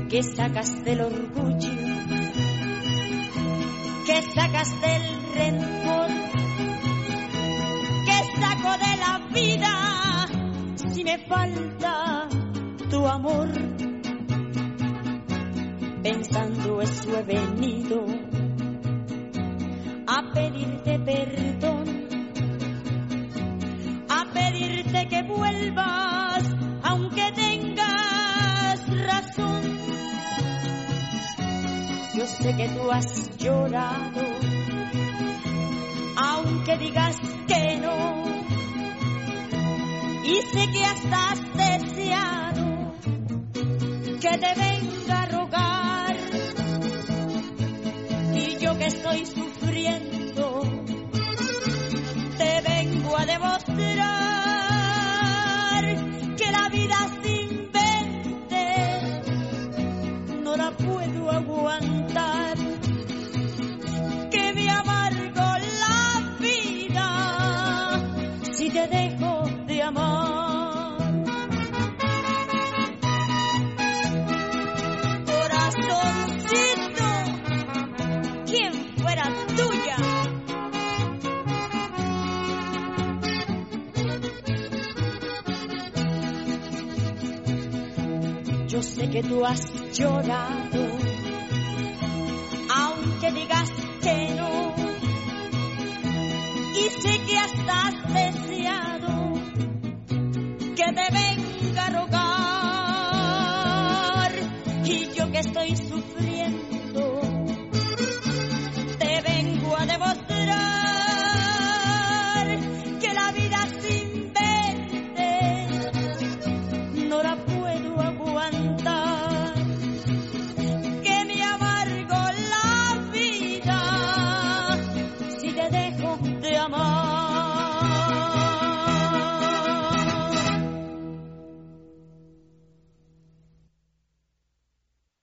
que sacas del orgullo, que sacas del rencor, que saco de la vida si me falta tu amor. Pensando eso he venido a pedirte perdón, a pedirte que vuelvas aunque tengas razón. Yo sé que tú has llorado aunque digas que no, y sé que hasta has deseado que te venga a rogar, y yo que estoy sufriendo te vengo a demostrar que la vida sin verte no la puedo aguantar, que me amargo la vida si te dejo de amar. Corazoncito, quien fuera tuya. Yo sé que tú has llorado aunque digas que no, y sé que hasta has deseado que te venga a rogar, y yo que estoy sufriendo te vengo a demostrar que la vida sin verte no la puedo aguantar, que me amargo la vida si te dejo de amar.